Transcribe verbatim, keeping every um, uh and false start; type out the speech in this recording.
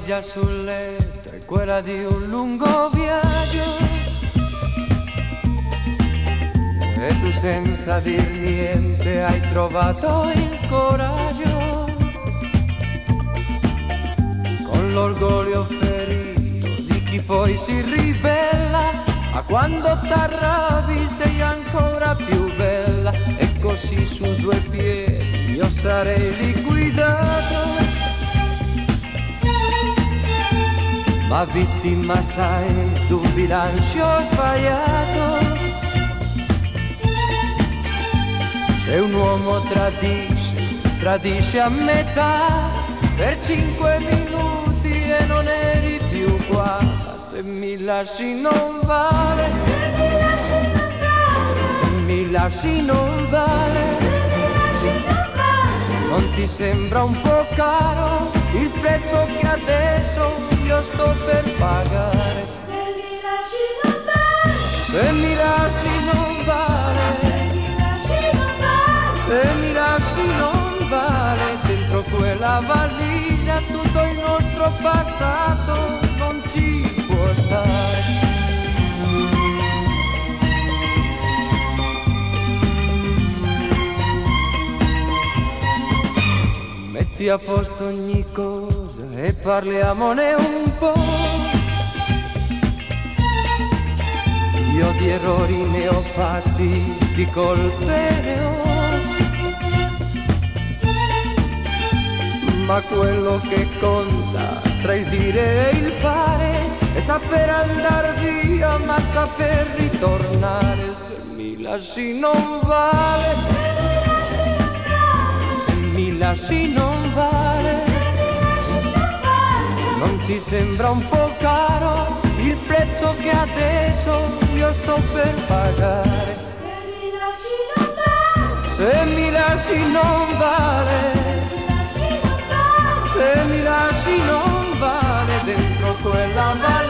valigia sul letto è quella di un lungo viaggio e tu senza dir niente hai trovato il coraggio, con l'orgoglio ferito di chi poi si ribella, ma quando t'arrabbi sei ancora più bella. E così su due piedi io sarei liquidato, ma vittima sai d'un bilancio sbagliato. Se un uomo tradisce, tradisce a metà, per cinque minuti e non eri più qua. Ma se mi lasci non vale, se mi lasci non vale, non ti sembra un po' caro il prezzo che adesso io sto per pagare? Se mi lasci non vale, se mi lasci non vale, se mi lasci non vale, dentro quella valigia tutto il nostro passato non ci può stare. Metti a posto ogni cosa e parliamone un po'. Io di errori ne ho fatti, di colpe ne ho, ma quello che conta tra il dire e il fare è saper andare via ma saper ritornare. Se mi lasci non vale, se mi lasci non vale, non ti sembra un po' caro il prezzo che adesso io sto per pagare? se mi lasci non vale, Se mi lasci non vale, se mi lasci non vale, dentro quella valigia